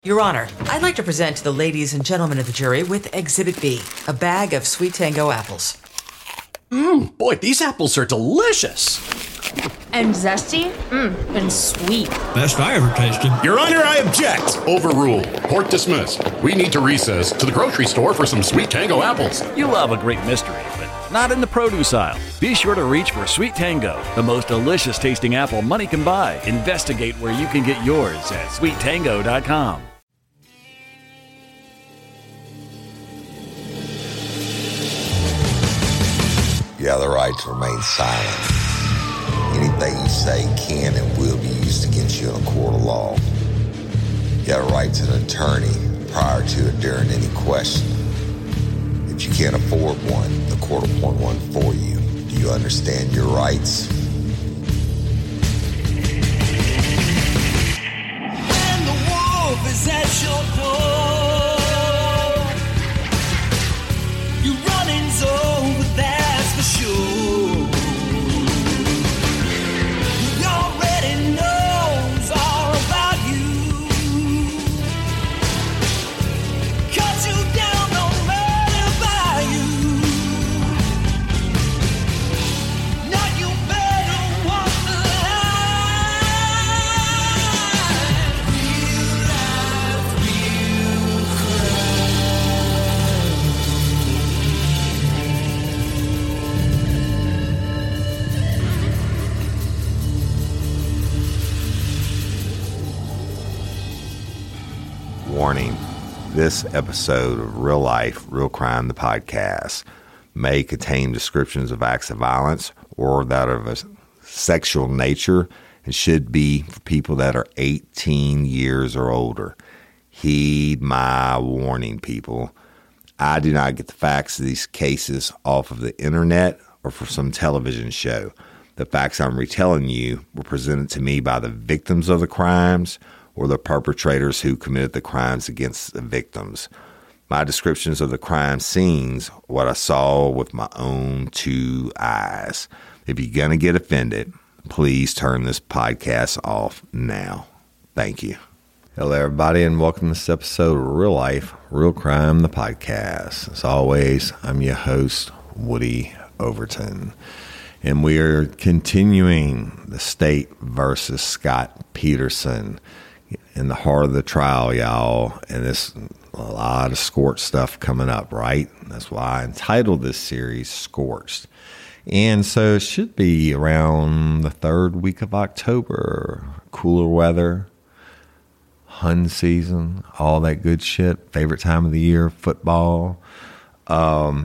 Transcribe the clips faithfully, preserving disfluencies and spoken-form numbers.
Your Honor, I'd like to present to the ladies and gentlemen of the jury with Exhibit B, a bag of Sweet Tango apples. Mmm, boy, these apples are delicious. And zesty? Mmm, and sweet. Best I ever tasted. Your Honor, I object. Overruled. Court dismissed. We need to recess to the grocery store for some Sweet Tango apples. You love a great mystery, but not in the produce aisle. Be sure to reach for Sweet Tango, the most delicious tasting apple money can buy. Investigate where you can get yours at sweet tango dot com. You have the right to remain silent. Anything you say can and will be used against you in a court of law. You have a right to an attorney prior to or during any question. If you can't afford one, the court will appoint one for you. Do you understand your rights? When the wolf is at your door, your running's over, that's for sure. He already knows all about you. Cut you down, no matter by you. Now you better walk the line. Real life, real Warning, this episode of Real Life, Real Crime, the podcast, may contain descriptions of acts of violence or that of a sexual nature and should be for people that are eighteen years or older. Heed my warning, people. I do not get the facts of these cases off of the internet or from some television show. The facts I'm retelling you were presented to me by the victims of the crimes or the perpetrators who committed the crimes against the victims. My descriptions of the crime scenes, what I saw with my own two eyes. If you're going to get offended, please turn this podcast off now. Thank you. Hello, everybody, and welcome to this episode of Real Life, Real Crime, the podcast. As always, I'm your host, Woody Overton. And we are continuing the State versus Scott Peterson in the heart of the trial, y'all. And this a lot of scorched stuff coming up, right? That's why I entitled this series Scorched. And so it should be around the third week of October. Cooler weather, hun season, all that good shit. Favorite time of the year, football. Um,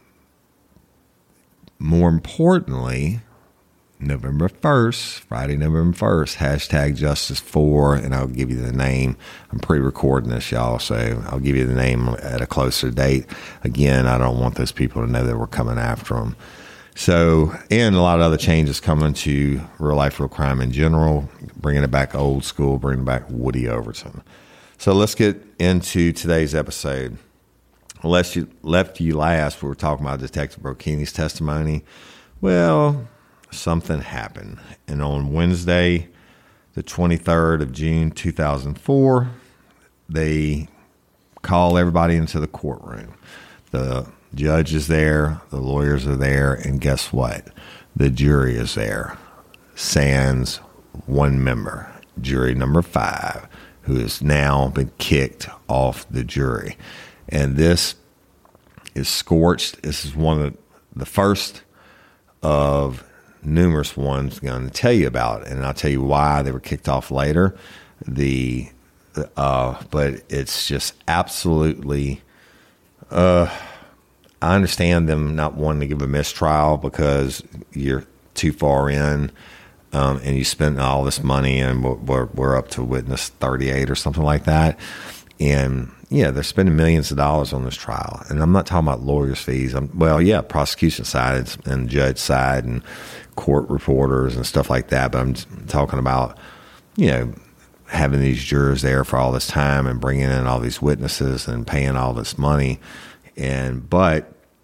more importantly, November first, Friday, November first, hashtag justice for, and I'll give you the name. I'm pre-recording this, y'all, so I'll give you the name at a closer date. Again, I don't want those people to know that we're coming after them. So, and a lot of other changes coming to Real Life, Real Crime in general, bringing it back old school, bringing back Woody Overton. So let's get into today's episode. Unless you left you last, we were talking about Detective Brokini's testimony. Well, something happened. And on Wednesday, the twenty-third of June, two thousand four, they call everybody into the courtroom. The judge is there, the lawyers are there, and guess what? The jury is there. Sans one member, jury number five, who has now been kicked off the jury. And this is scorched. This is one of the first of numerous ones I'm going to tell you about, and I'll tell you why they were kicked off later. The uh, but it's just absolutely. Uh, I understand them not wanting to give a mistrial because you're too far in, um, and you spent all this money, and we're, we're up to witness thirty-eight or something like that, and. Yeah, they're spending millions of dollars on this trial. And I'm not talking about lawyers' fees. I'm, well, yeah, prosecution side and judge side and court reporters and stuff like that. But I'm talking about, you know, having these jurors there for all this time and bringing in all these witnesses and paying all this money. And but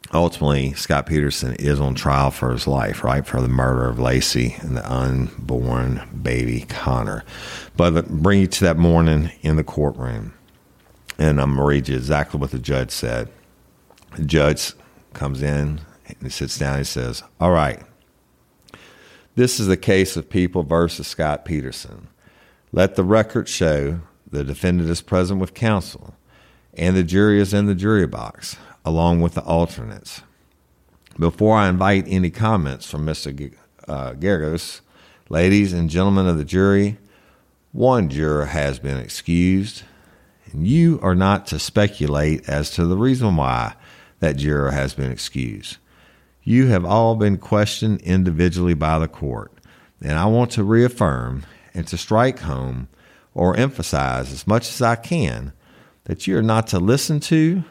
ultimately, Scott Peterson is on trial for his life, right, for the murder of Lacey and the unborn baby Connor. But bring you to that morning in the courtroom, and I'm going to read you exactly what the judge said. The judge comes in and he sits down and he says, all right, this is the case of People versus Scott Peterson. Let the record show the defendant is present with counsel and the jury is in the jury box, along with the alternates. Before I invite any comments from Mister G- uh, Geragos, ladies and gentlemen of the jury, one juror has been excused, and you are not to speculate as to the reason why that juror has been excused. You have all been questioned individually by the court, and I want to reaffirm and to strike home or emphasize as much as I can that you are not to listen to,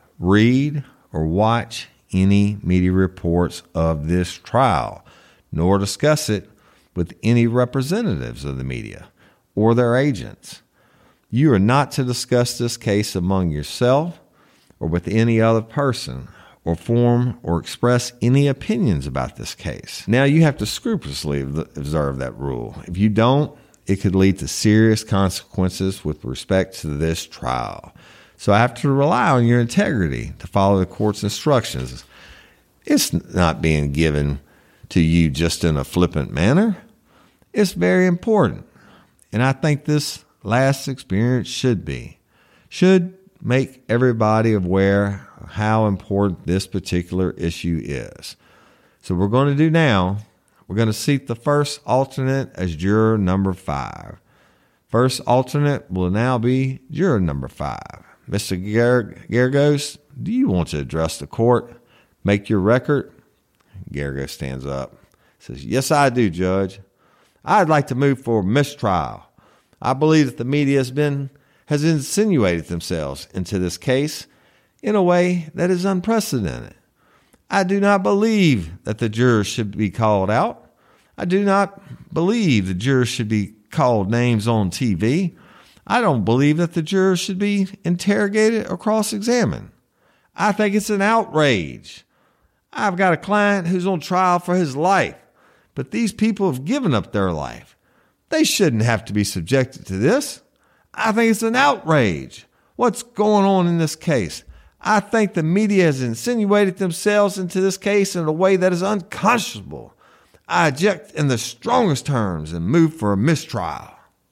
read, or watch any media reports of this trial, nor discuss it with any representatives of the media or their agents. You are not to discuss this case among yourself or with any other person, or form or express any opinions about this case. Now, you have to scrupulously observe that rule. If you don't, it could lead to serious consequences with respect to this trial. So I have to rely on your integrity to follow the court's instructions. It's not being given to you just in a flippant manner. It's very important. And I think this last experience should be, should make everybody aware of how important this particular issue is. So what we're going to do now, we're going to seat the first alternate as juror number five. First alternate will now be juror number five. Mister Geragos, do you want to address the court? Make your record? Geragos stands up. Says, yes, I do, Judge. I'd like to move for mistrial. I believe that the media has been has insinuated themselves into this case in a way that is unprecedented. I do not believe that the jurors should be called out. I do not believe the jurors should be called names on T V. I don't believe that the jurors should be interrogated or cross-examined. I think it's an outrage. I've got a client who's on trial for his life, but these people have given up their life. They shouldn't have to be subjected to this. I think it's an outrage. What's going on in this case? I think the media has insinuated themselves into this case in a way that is unconscionable. I object in the strongest terms and move for a mistrial.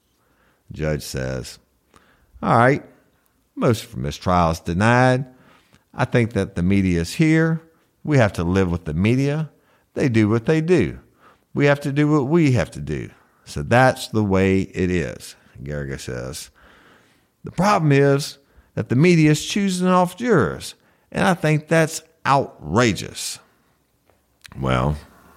The judge says, all right, motion for mistrial is denied. I think that the media is here. We have to live with the media. They do what they do. We have to do what we have to do. So that's the way it is. Geragos says, the problem is that the media is choosing off jurors, and I think that's outrageous. Well,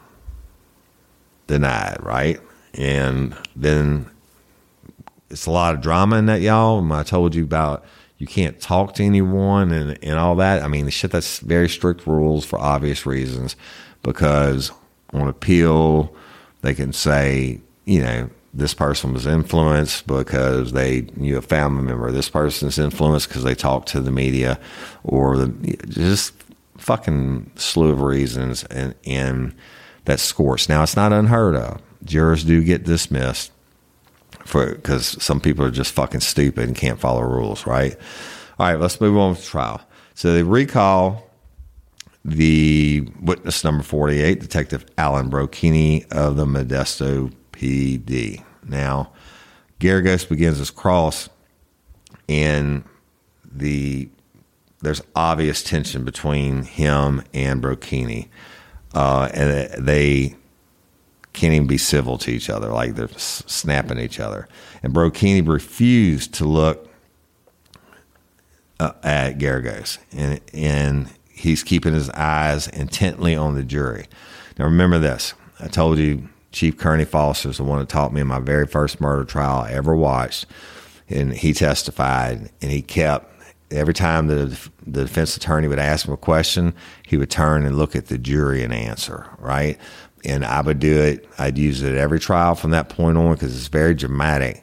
denied, right? And then it's a lot of drama in that, y'all. And I told you about you can't talk to anyone and, and all that. I mean, the shit, that's very strict rules for obvious reasons, because on appeal, they can say, you know, this person was influenced because they knew a family member. This person's influenced because they talked to the media, or the, just fucking slew of reasons, and, and that scores. Now, it's not unheard of. Jurors do get dismissed for because some people are just fucking stupid and can't follow rules, right? All right, let's move on to trial. So they recall the witness number forty-eight, Detective Alan Brocchini of the Modesto P D. Now, Geragos begins his cross, and the there's obvious tension between him and Brocchini, uh, and they can't even be civil to each other, like they're snapping at each other. And Brocchini refused to look uh, at Geragos, and and he's keeping his eyes intently on the jury. Now, remember this: I told you, Chief Kearney Foster is the one that taught me in my very first murder trial I ever watched, and he testified, and he kept, every time the, the defense attorney would ask him a question, he would turn and look at the jury and answer, right? And I would do it, I'd use it at every trial from that point on, because it's very dramatic,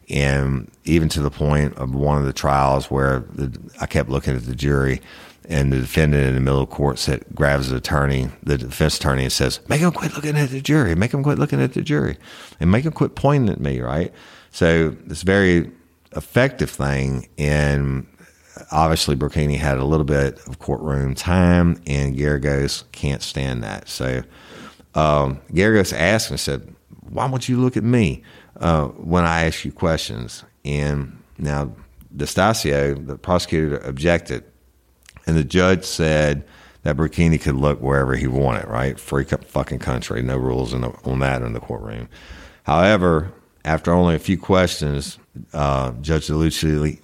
and even to the point of one of the trials where the, I kept looking at the jury, and the defendant in the middle of court said, grabs the attorney, the defense attorney, and says, make him quit looking at the jury, make him quit looking at the jury, and make him quit pointing at me, right? So it's a very effective thing, and obviously Burkini had a little bit of courtroom time, and Geragos can't stand that. So um, Geragos asked and said, why won't you look at me uh, when I ask you questions? And now D'Estasio, the prosecutor, objected, and the judge said that Burkini could look wherever he wanted, right? Free fucking country, no rules in the, on that in the courtroom. However, after only a few questions, uh, Judge DeLucia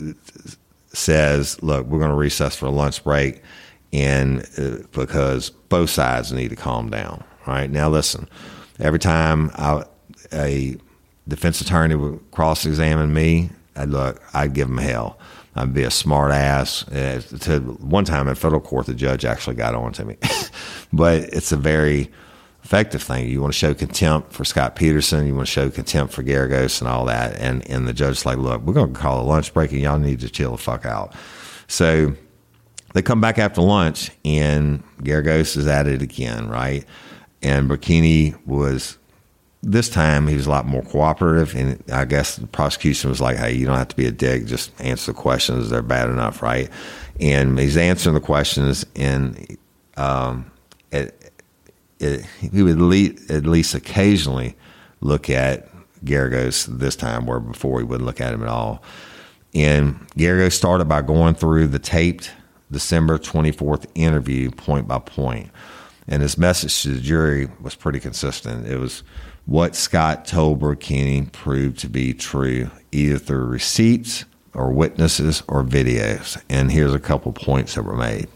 says, look, we're going to recess for a lunch break, and uh, because both sides need to calm down, right? Now, listen, every time I, a defense attorney would cross-examine me, I'd look, I'd give him hell. I'd be a smart ass. Uh, to one time in federal court, the judge actually got on to me. But it's a very effective thing. You want to show contempt for Scott Peterson. You want to show contempt for Geragos and all that. And, and the judge's like, look, we're going to call a lunch break, and y'all need to chill the fuck out. So they come back after lunch, and Geragos is at it again, right? And Burkini was, this time he was a lot more cooperative, and I guess the prosecution was like, hey, you don't have to be a dick, just answer the questions, they're bad enough, right? And he's answering the questions, and um, it, it, he would le- at least occasionally look at Geragos this time, where before he wouldn't look at him at all. And Geragos started by going through the taped December twenty-fourth interview point by point. And his message to the jury was pretty consistent. It was what Scott told Burkini proved to be true, either through receipts or witnesses or videos. And here's a couple points that were made.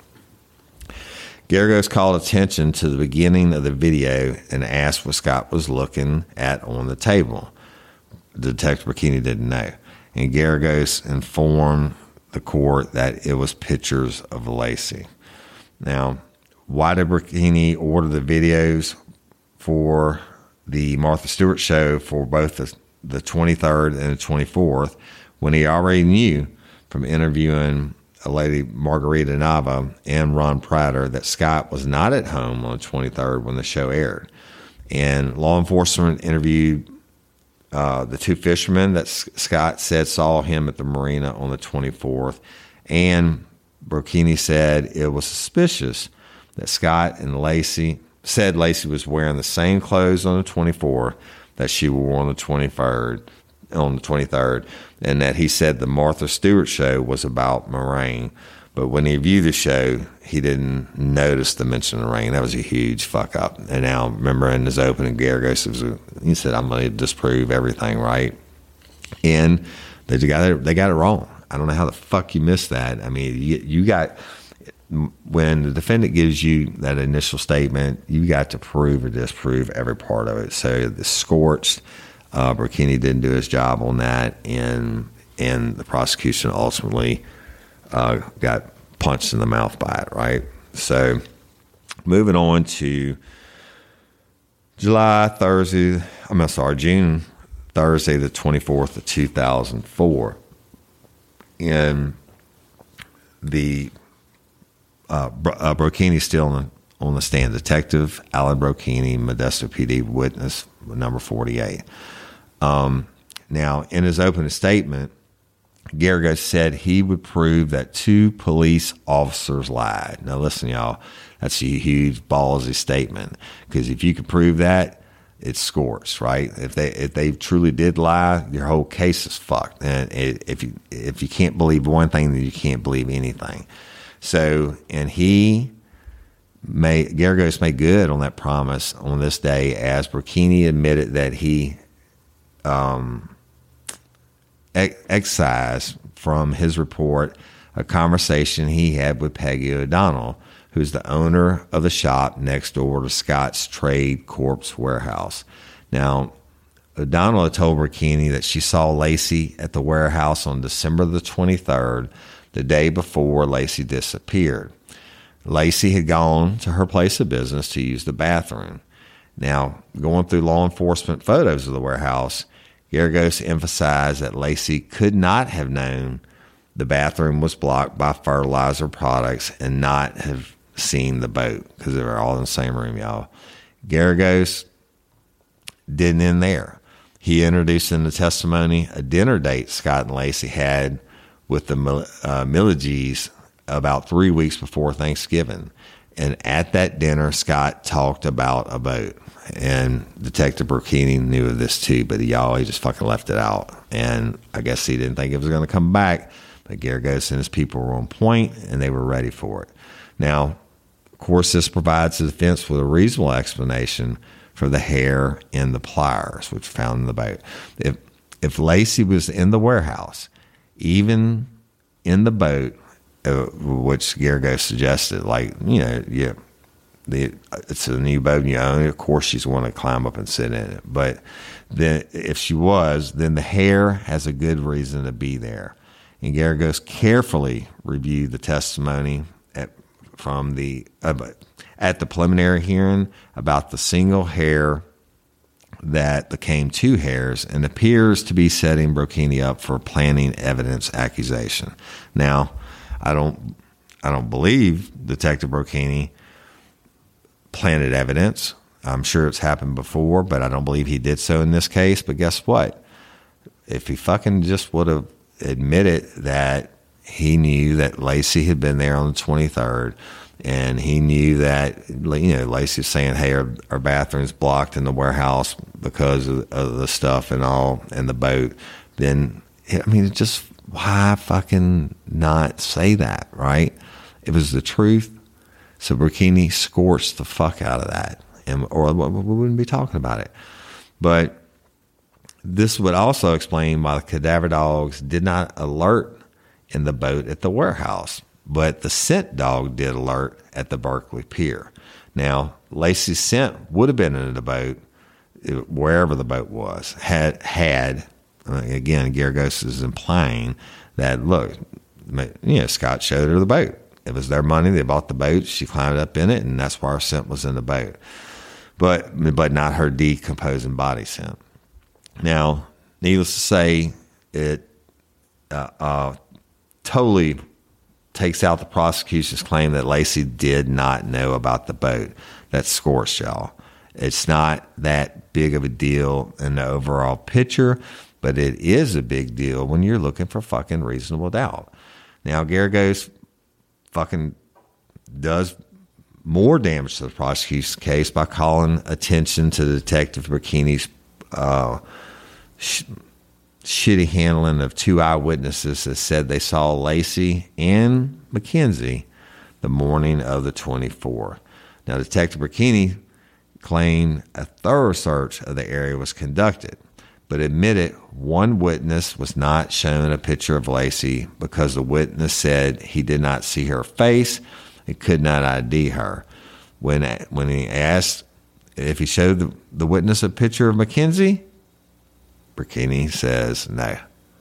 Geragos called attention to the beginning of the video and asked what Scott was looking at on the table. Detective Burkini didn't know. And Geragos informed the court that it was pictures of Laci. Now, why did Burkini order the videos for the Martha Stewart show for both the, the twenty-third and the twenty-fourth when he already knew from interviewing a lady, Margarita Nava, and Ron Prater, that Scott was not at home on the twenty-third when the show aired? And law enforcement interviewed uh, the two fishermen that S- Scott said saw him at the marina on the twenty-fourth, and Burkini said it was suspicious that Scott and Laci said Laci was wearing the same clothes on the twenty-fourth that she wore on the twenty-third, on the twenty-third, and that he said the Martha Stewart show was about Moraine. But when he viewed the show, he didn't notice the mention of Moraine. That was a huge fuck up. And now, remember in his opening, Geragos was a, he said, "I'm going to disprove everything," right? And they got it. They got it wrong. I don't know how the fuck you missed that. I mean, you, you got. When the defendant gives you that initial statement, you got to prove or disprove every part of it. So the scorched, uh, Burkini didn't do his job on that, and and the prosecution ultimately uh, got punched in the mouth by it, right? So moving on to July, Thursday, I'm sorry, June, Thursday the twenty-fourth of two thousand four, and the Uh, uh, Burkini still on the, on the stand. Detective Alan Burkini, Modesto P D witness number forty-eight. Um, now, in his opening statement, Geragos said he would prove that two police officers lied. Now, listen, y'all, that's a huge ballsy statement, because if you can prove that, it's scorched, right? If they if they truly did lie, your whole case is fucked. And it, if you if you can't believe one thing, then you can't believe anything. So, and he made, Geragos made good on that promise on this day, as Burkini admitted that he um, ex- excised from his report a conversation he had with Peggy O'Donnell, who's the owner of the shop next door to Scott's Trade Corp's warehouse. Now, O'Donnell had told Burkini that she saw Laci at the warehouse on December the twenty-third, the day before Laci disappeared. Laci had gone to her place of business to use the bathroom. Now, going through law enforcement photos of the warehouse, Geragos emphasized that Lacey could not have known the bathroom was blocked by fertilizer products and not have seen the boat because they were all in the same room, y'all. Geragos didn't end there. He introduced in the testimony a dinner date Scott and Lacey had with the uh, Milligies about three weeks before Thanksgiving. And at that dinner, Scott talked about a boat. And Detective Burkini knew of this too, but y'all, he just fucking left it out. And I guess he didn't think it was going to come back. But Geragos and his people were on point, and they were ready for it. Now, of course, this provides the defense with a reasonable explanation for the hair in the pliers, which were found in the boat. If if Lacey was in the warehouse, even in the boat, uh, which Geragos suggested, like, you know, yeah, the, it's a new boat you own, of course she's going to climb up and sit in it. But then if she was, then the hair has a good reason to be there. And Geragos carefully reviewed the testimony at, from the uh, at the preliminary hearing about the single hair that became two hairs and appears to be setting Burkini up for planting evidence accusation. Now, I don't I don't believe Detective Burkini planted evidence. I'm sure it's happened before, but I don't believe he did so in this case. But guess what? If he fucking just would have admitted that he knew that Lacey had been there on the twenty-third, and he knew that, you know, Lacey was saying, hey, our, our bathroom's blocked in the warehouse because of, of the stuff and all, and the boat, then, I mean, it just, why fucking not say that, right? It was the truth. So Burkini scorched the fuck out of that, and or we wouldn't be talking about it. But this would also explain why the cadaver dogs did not alert in the boat at the warehouse, but the scent dog did alert at the Berkeley Pier. Now, Lacey's scent would have been in the boat, wherever the boat was, had, had again, Geragos is implying that, look, you know, Scott showed her the boat. It was their money. They bought the boat. She climbed up in it, and that's why her scent was in the boat. But, but not her decomposing body scent. Now, needless to say, it uh, uh, totally takes out the prosecution's claim that Lacey did not know about the boat. That's scorched, y'all. It's not that big of a deal in the overall picture, but it is a big deal when you're looking for fucking reasonable doubt. Now, Geragos fucking does more damage to the prosecution's case by calling attention to Detective Burkini's uh, sh- shitty handling of two eyewitnesses that said they saw Lacey and Mackenzie the morning of the twenty-fourth. Now, Detective Burkini claimed a thorough search of the area was conducted, but admitted one witness was not shown a picture of Lacey because the witness said he did not see her face and could not I D her. When when he asked if he showed the, the witness a picture of Mackenzie, Burkini says no.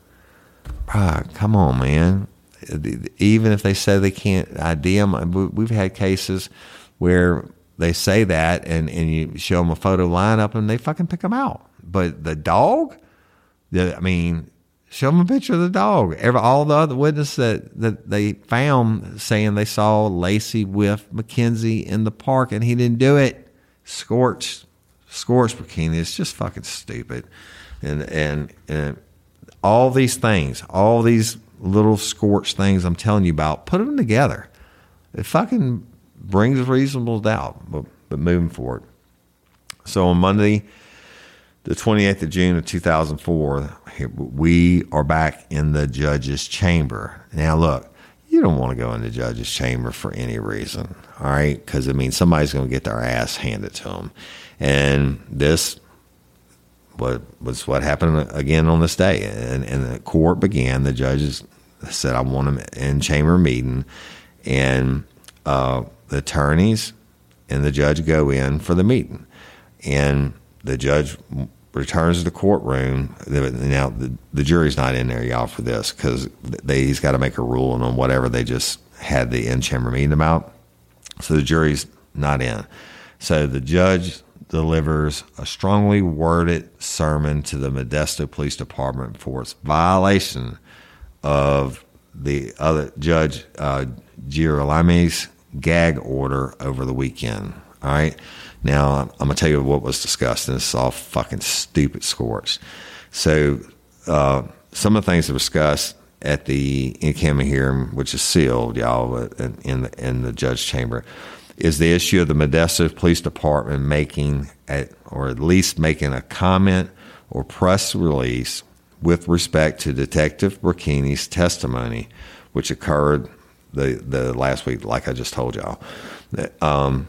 Ah, come on, man. Even if they say they can't I D them, we've had cases where they say that and, and you show them a photo lineup and they fucking pick them out. But the dog, the, I mean, show them a picture of the dog. Every, all the other witnesses that, that they found saying they saw Lacey with Mackenzie in the park and he didn't do it. Scorched, scorched Burkini. It's just fucking stupid. And, and, and all these things, all these little scorched things I'm telling you about, put them together. It fucking brings reasonable doubt, but, but moving forward. So on Monday, the twenty-eighth of June of two thousand four, we are back in the judge's chamber. Now, look, you don't want to go in the judge's chamber for any reason, all right? Because, I mean, somebody's going to get their ass handed to them. And this was, was what happened again on this day. And, and the court began. The judges said, I want them in chamber meeting. And uh, the attorneys and the judge go in for the meeting. And the judge returns to the courtroom. Now, the, the jury's not in there, y'all, for this because he's got to make a ruling on whatever they just had the in-chamber meeting about. So the jury's not in. So the judge delivers a strongly worded sermon to the Modesto Police Department for its violation of the other Judge uh, Girolami's gag order over the weekend. All right. Now, I'm going to tell you what was discussed, and this is all fucking stupid scorch. So, uh, some of the things that were discussed at the in-camera hearing, which is sealed, y'all, in the, in the judge chamber, is the issue of the Modesto Police Department making, a, or at least making a comment or press release with respect to Detective Burkini's testimony, which occurred the, the last week, like I just told y'all. Um,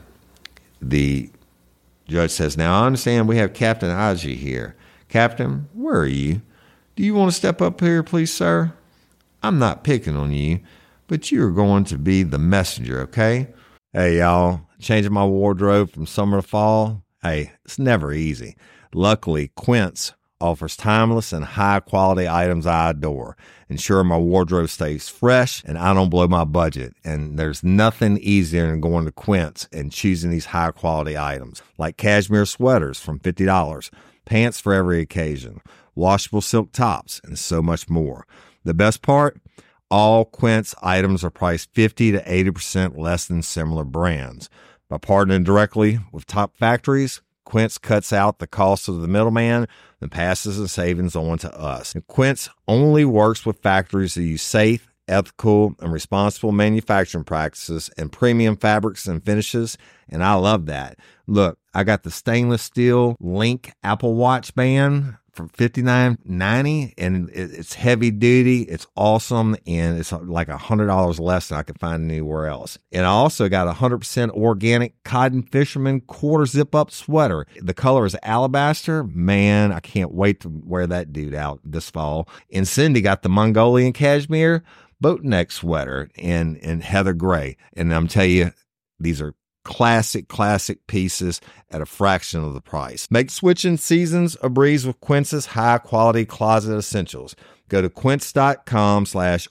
the judge says, now I understand we have Captain Aji here. Captain, where are you? Do you want to step up here, please, sir? I'm not picking on you, but you are going to be the messenger, okay? Hey, y'all, changing my wardrobe from summer to fall, hey, it's never easy. Luckily, Quince offers timeless and high-quality items I adore, ensuring my wardrobe stays fresh and I don't blow my budget. And there's nothing easier than going to Quince and choosing these high-quality items, like cashmere sweaters from fifty dollars, pants for every occasion, washable silk tops, and so much more. The best part? All Quince items are priced fifty to eighty percent less than similar brands. By partnering directly with top factories, Quince cuts out the cost of the middleman and passes the savings on to us. And Quince only works with factories that use safe, ethical, and responsible manufacturing practices and premium fabrics and finishes, and I love that. Look, I got the stainless steel Link Apple Watch band for fifty-nine ninety, and it's heavy duty, it's awesome, and it's like one hundred dollars less than I could find anywhere else. And I also got a one hundred percent organic cotton fisherman quarter zip up sweater. The color is alabaster. Man, I can't wait to wear that dude out this fall. And Cindy got the Mongolian cashmere boat neck sweater in, in heather gray. And I'm telling you, these are classic, classic pieces at a fraction of the price. Make switching seasons a breeze with Quince's high-quality closet essentials. Go to quince.com slash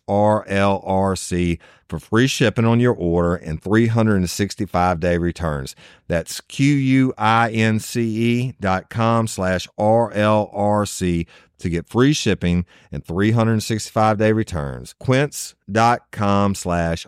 RLRC for free shipping on your order and three hundred sixty-five day returns. That's Q-U-I-N-C-E dot com slash R-L-R-C to get free shipping and three hundred sixty-five day returns. Quince.com slash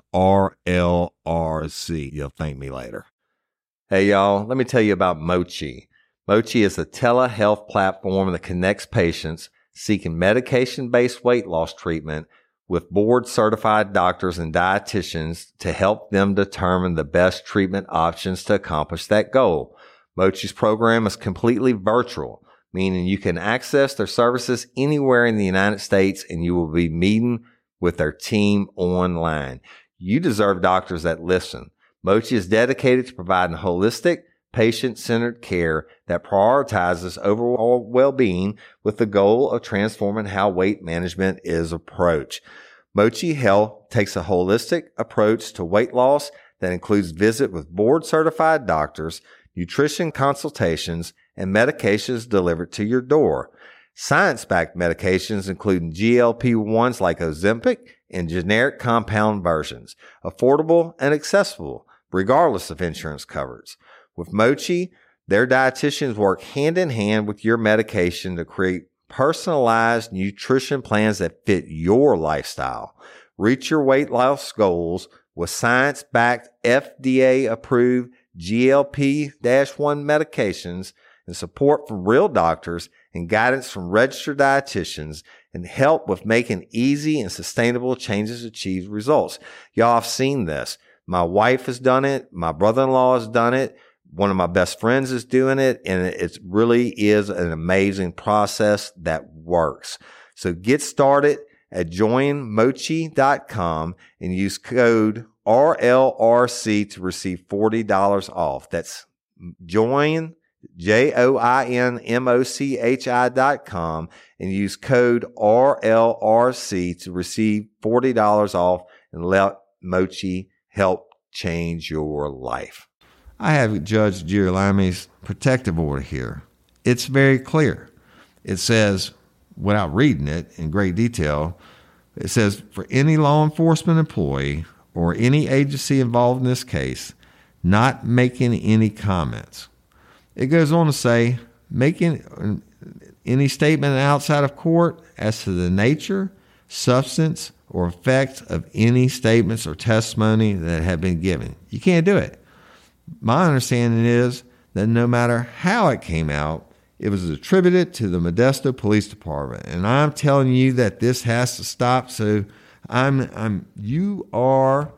R-L-R-C. You'll thank me later. Hey, y'all, let me tell you about Mochi. Mochi is a telehealth platform that connects patients seeking medication-based weight loss treatment with board-certified doctors and dietitians to help them determine the best treatment options to accomplish that goal. Mochi's program is completely virtual, meaning you can access their services anywhere in the United States and you will be meeting with their team online. You deserve doctors that listen. Mochi is dedicated to providing holistic, patient-centered care that prioritizes overall well-being with the goal of transforming how weight management is approached. Mochi Health takes a holistic approach to weight loss that includes visit with board-certified doctors, nutrition consultations, and medications delivered to your door. Science-backed medications including G L P one s like Ozempic and generic compound versions, affordable and accessible regardless of insurance coverage. With Mochi, their dietitians work hand in hand with your medication to create personalized nutrition plans that fit your lifestyle. Reach your weight loss goals with science-backed, F D A-approved G L P one medications and support from real doctors and guidance from registered dietitians and help with making easy and sustainable changes to achieve results. Y'all have seen this. My wife has done it. My brother-in-law has done it. One of my best friends is doing it, and it really is an amazing process that works. So get started at join mochi dot com and use code R L R C to receive forty dollars off. That's join, J O I N M O C H I dot com, and use code R L R C to receive forty dollars off and let Mochi help change your life. I have Judge Girolami's protective order here. It's very clear. It says, without reading it in great detail, it says, for any law enforcement employee or any agency involved in this case, not making any comments It goes on to say, making any statement outside of court as to the nature, substance, or effect of any statements or testimony that have been given. You can't do it. My understanding is that no matter how it came out, it was attributed to the Modesto Police Department. And I'm telling you that this has to stop. So I'm, I'm, you are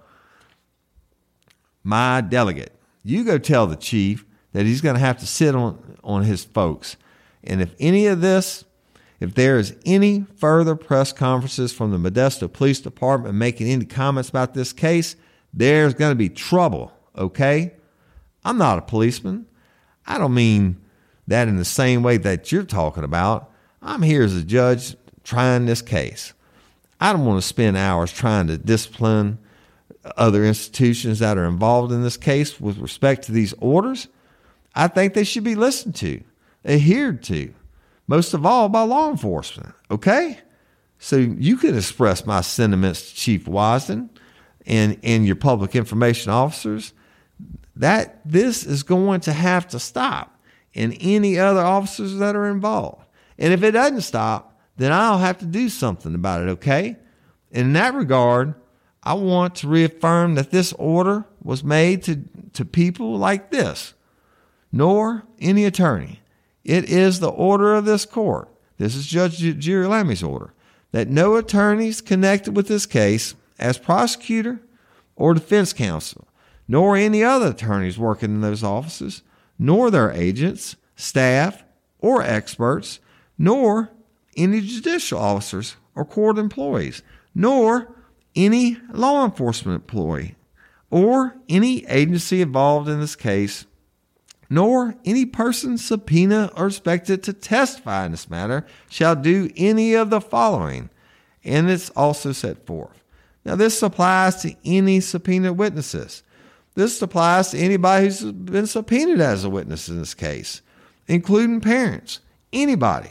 my delegate. You go tell the chief that he's going to have to sit on, on his folks. And if any of this, if there is any further press conferences from the Modesto Police Department making any comments about this case, there's going to be trouble, okay? I'm not a policeman. I don't mean that in the same way that you're talking about. I'm here as a judge trying this case. I don't want to spend hours trying to discipline other institutions that are involved in this case with respect to these orders. I think they should be listened to, adhered to, most of all by law enforcement, okay? So you can express my sentiments to Chief Wasden and, and your public information officers that this is going to have to stop, and any other officers that are involved. And if it doesn't stop, then I'll have to do something about it, okay? In that regard, I want to reaffirm that this order was made to, to people like this, nor any attorney. It is the order of this court. This is Judge Jerry Lammy's order, that no attorneys connected with this case as prosecutor or defense counsel, nor any other attorneys working in those offices, nor their agents, staff, or experts, nor any judicial officers or court employees, nor any law enforcement employee, or any agency involved in this case, nor any person subpoenaed or expected to testify in this matter shall do any of the following. And it's also set forth. Now, this applies to any subpoenaed witnesses. This applies to anybody who's been subpoenaed as a witness in this case, including parents, anybody.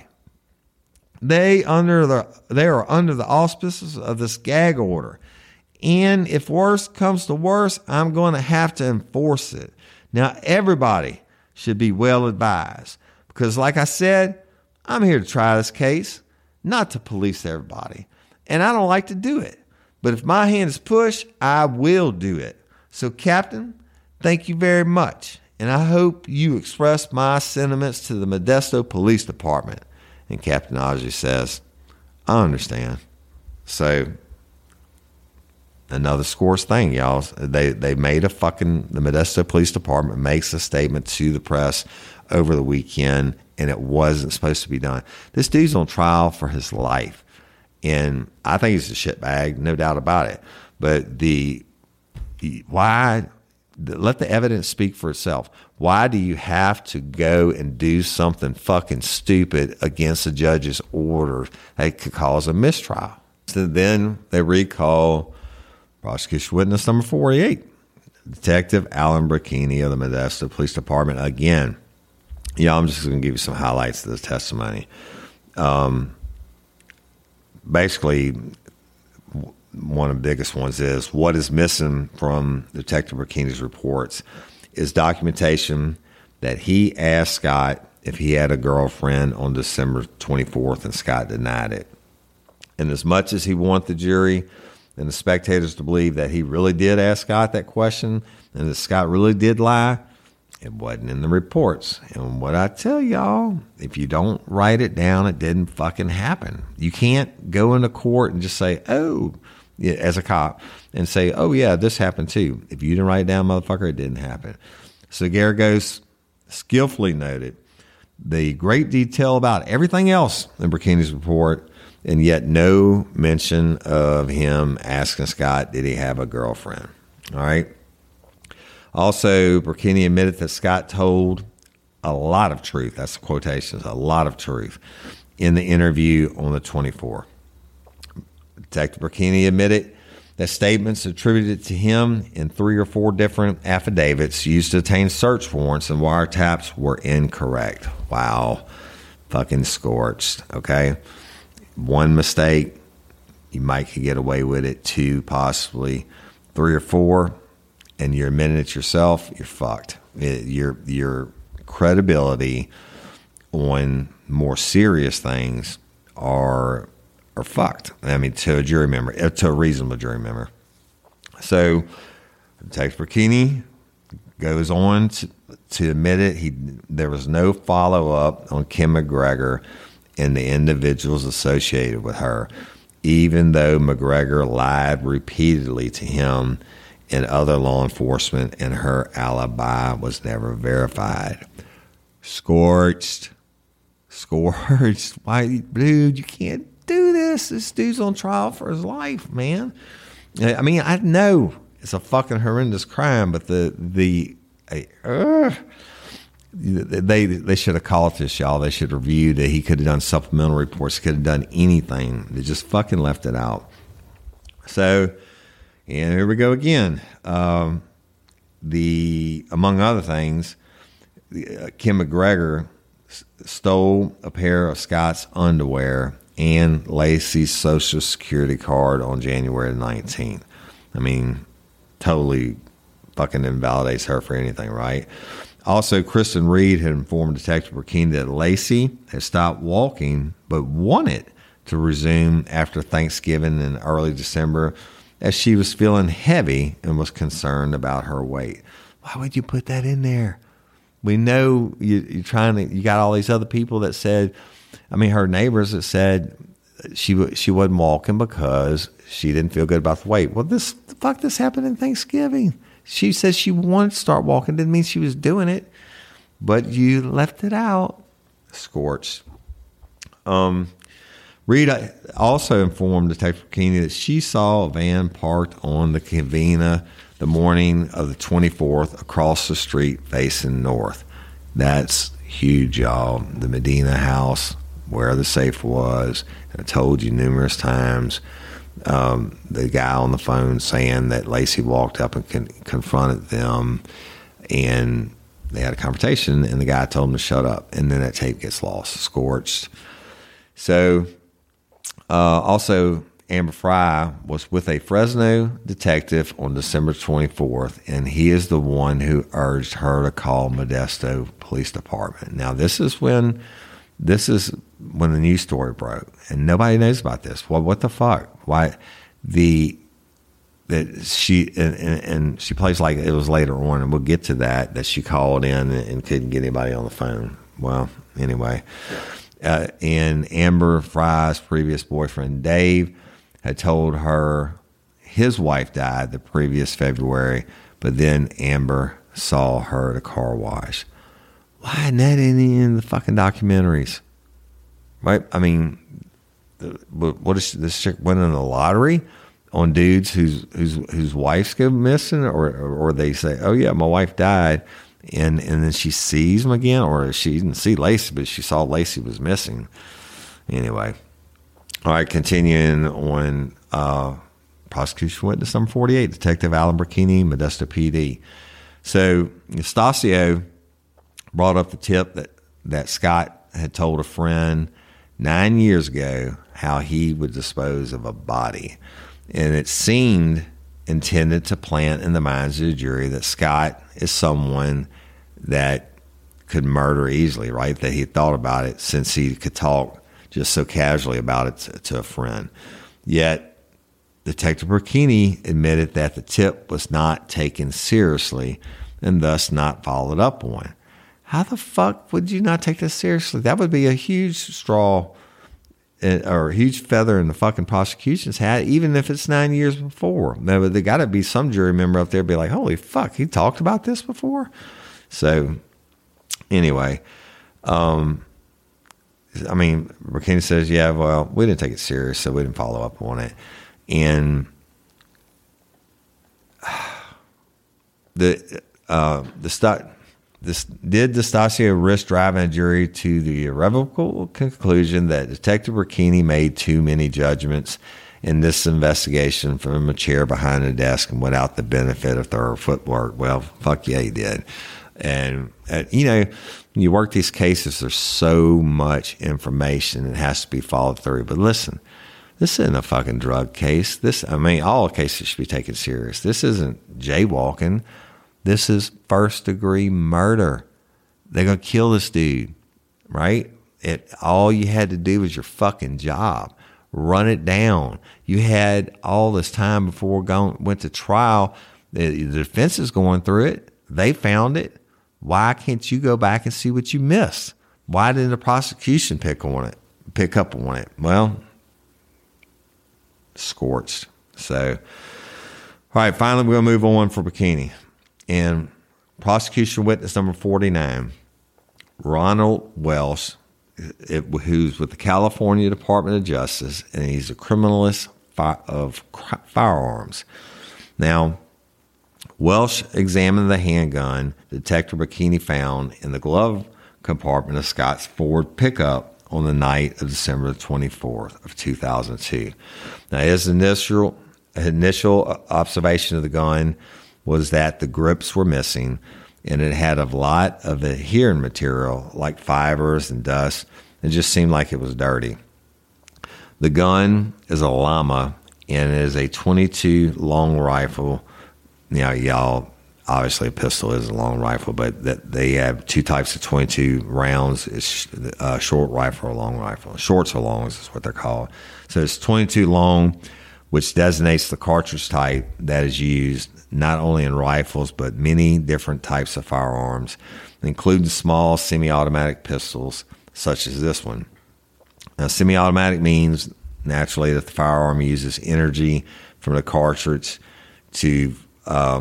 They under the they are under the auspices of this gag order. And if worse comes to worse, I'm going to have to enforce it. Now, everybody should be well advised because, like I said, I'm here to try this case, not to police everybody. And I don't like to do it. But if my hand is pushed, I will do it. So, Captain, thank you very much, and I hope you express my sentiments to the Modesto Police Department. And Captain Ozzie says, I understand. So, another scores thing, y'all. They they made a fucking, the Modesto Police Department makes a statement to the press over the weekend, and it wasn't supposed to be done. This dude's on trial for his life, and I think he's a shitbag, no doubt about it. But the Why, let the evidence speak for itself. Why do you have to go and do something fucking stupid against a judge's order that could cause a mistrial? So then they recall prosecution witness number forty-eight, Detective Alan Brachini of the Modesto Police Department. Again, yeah, I'm just going to give you some highlights of this testimony. Um, basically, one of the biggest ones is what is missing from Detective Brachini's reports is documentation that he asked Scott if he had a girlfriend on December twenty-fourth, and Scott denied it. And as much as he wanted the jury and the spectators to believe that he really did ask Scott that question and that Scott really did lie, it wasn't in the reports. And what I tell y'all, if you don't write it down, it didn't fucking happen. You can't go into court and just say, oh, as a cop, and say, oh, yeah, this happened too. If you didn't write it down, motherfucker, it didn't happen. So Geragos skillfully noted the great detail about everything else in Brachini's report, and yet no mention of him asking Scott, did he have a girlfriend? All right. Also, Brachini admitted that Scott told a lot of truth. That's the quotations, a lot of truth in the interview on the twenty-fourth. Detective Brachini admitted that statements attributed to him in three or four different affidavits used to obtain search warrants and wiretaps were incorrect. Wow. Fucking scorched. Okay. One mistake, you might could get away with it. Two, possibly. Three or four, and you're admitting it yourself, you're fucked. It, you're, you're credibility on more serious things are are fucked. I mean, to a jury member, to a reasonable jury member. So, Detective Burkini goes on to, to admit it. He there was no follow up on Kim McGregor and the individuals associated with her, even though McGregor lied repeatedly to him and other law enforcement, and her alibi was never verified. Scorched. Scorched. Why, dude, you can't do this. This dude's on trial for his life, man. I mean, I know it's a fucking horrendous crime, but the, the, uh, they they should have called this, y'all. They should have reviewed it. He could have done supplemental reports. He could have done anything. They just fucking left it out. So, and here we go again. Um, the among other things, uh, Kim McGregor s- stole a pair of Scott's underwear and Lacey's Social Security card on January nineteenth. I mean, totally fucking invalidates her for anything, right? Also, Kristen Reed had informed Detective Burkini that Lacey had stopped walking but wanted to resume after Thanksgiving in early December, as she was feeling heavy and was concerned about her weight. Why would you put that in there? We know you, you're trying to. You got all these other people that said, I mean, her neighbors that said she she wasn't walking because she didn't feel good about the weight. Well, this fuck this happened in Thanksgiving. She says she wanted to start walking. Didn't mean she was doing it, but you left it out. Scorched. Um. Reed also informed Detective Burkini that she saw a van parked on the Covina the morning of the twenty-fourth across the street facing north. That's huge, y'all. The Medina house where the safe was. I told you numerous times. Um, the guy on the phone saying that Lacey walked up and con- confronted them, and they had a conversation, and the guy told him to shut up, and then that tape gets lost, scorched. So... Uh, also, Amber Fry was with a Fresno detective on December twenty-fourth, and he is the one who urged her to call Modesto Police Department. Now, this is when this is when the news story broke, and nobody knows about this. Well, what the fuck? Why the that she and, and, and she plays like it was later on, and we'll get to that. That she called in and, and couldn't get anybody on the phone. Well, anyway. Uh, and Amber Fry's previous boyfriend, Dave, had told her his wife died the previous February, but then Amber saw her at a car wash. Why isn't that any in the fucking documentaries? Right? I mean, what is this chick winning the lottery on dudes whose whose whose wives go missing, or or they say, oh yeah, my wife died. And and then she sees him again, or she didn't see Lacey, but she saw Lacey was missing. Anyway. All right, continuing on, uh, prosecution witness number forty-eight, Detective Alan Burkini, Modesto P D. So Stasio brought up the tip that, that Scott had told a friend nine years ago how he would dispose of a body. And it seemed intended to plant in the minds of the jury that Scott is someone that could murder easily, right? That he thought about it since he could talk just so casually about it to, to a friend. Yet, Detective Burkini admitted that the tip was not taken seriously and thus not followed up on. How the fuck would you not take this seriously? That would be a huge straw or a huge feather in the fucking prosecution's hat, even if it's nine years before. Now, there got to be some jury member up there be like, holy fuck, he talked about this before? So, anyway, um, I mean, Burkini says, yeah, well, we didn't take it serious, so we didn't follow up on it. And the, uh, the stuff... This, did Stasio risk driving a jury to the irrevocable conclusion that Detective Burkini made too many judgments in this investigation from a chair behind a desk and without the benefit of thorough footwork? Well, fuck yeah, he did. And, uh, you know, when you work these cases, there's so much information that has to be followed through. But listen, this isn't a fucking drug case. This, I mean, all cases should be taken serious. This isn't jaywalking. This is first-degree murder. they're going to kill this dude, right? It, all you had to do was your fucking job. Run it down. You had all this time before going, went to trial. The, the defense is going through it. They found it. Why can't you go back and see what you missed? Why didn't the prosecution pick on it, pick up on it? Well, scorched. So, all right, finally, we're going to move on for Bikini. And prosecution witness number forty-nine, Ronald Welsh, it, who's with the California Department of Justice, and he's a criminalist fi- of cr- firearms. Now, Welsh examined the handgun Detective Bikini found in the glove compartment of Scott's Ford pickup on the night of December twenty-fourth of two thousand two. Now, his initial initial observation of the gun was that the grips were missing, and it had a lot of adhering material like fibers and dust. It just seemed like it was dirty. The gun is a Llama, and it is a twenty-two long rifle. Now, y'all, obviously a pistol is a long rifle, but that they have two types of twenty-two rounds. It's a short rifle or long rifle. Shorts or longs is what they're called. So it's twenty-two long, which designates the cartridge type that is used not only in rifles, but many different types of firearms, including small semi-automatic pistols, such as this one. Now, semi-automatic means, naturally, that the firearm uses energy from the cartridge to uh,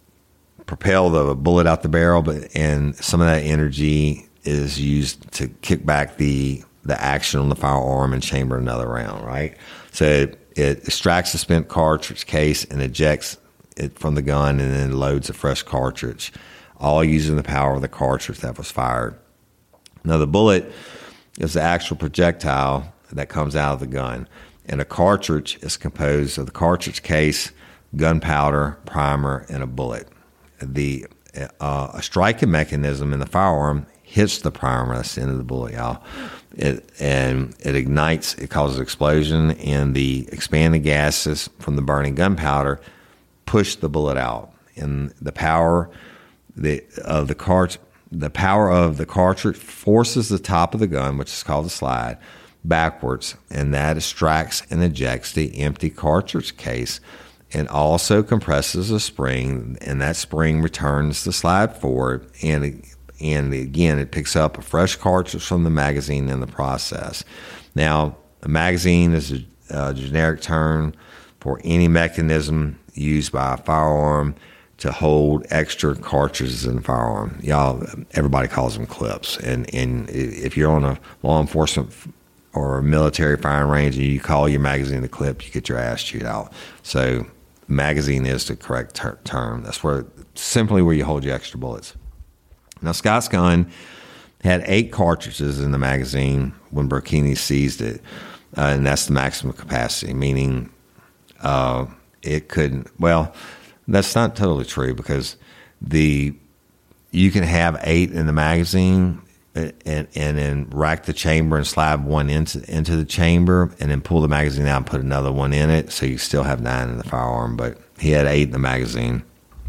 propel the bullet out the barrel, but and some of that energy is used to kick back the the action on the firearm and chamber another round, right? So it, it extracts the spent cartridge case and ejects it from the gun, and then loads a fresh cartridge, all using the power of the cartridge that was fired. Now, the bullet is the actual projectile that comes out of the gun, and a cartridge is composed of the cartridge case, gunpowder, primer, and a bullet. The uh, a striking mechanism in the firearm hits the primer. That's the end of the bullet, y'all. It, and it ignites, it causes explosion, and the expanding gases from the burning gunpowder push the bullet out. And the power the, of the cart, the power of the cartridge forces the top of the gun, which is called the slide, backwards, and that extracts and ejects the empty cartridge case, and also compresses a spring, and that spring returns the slide forward, and and again, it picks up a fresh cartridge from the magazine in the process. Now, a magazine is a, a generic term for any mechanism used by a firearm to hold extra cartridges in the firearm. Y'all, everybody calls them clips, and and if you're on a law enforcement or a military firing range and you call your magazine a clip, you get your ass chewed out. So, magazine is the correct ter- term. That's where simply where you hold your extra bullets. Now, Scott's gun had eight cartridges in the magazine when Bikini seized it, uh, and that's the maximum capacity, meaning uh, it couldn't. Well, that's not totally true, because the you can have eight in the magazine and and then rack the chamber and slide one into into the chamber, and then pull the magazine out and put another one in it, so you still have nine in the firearm. But he had eight in the magazine,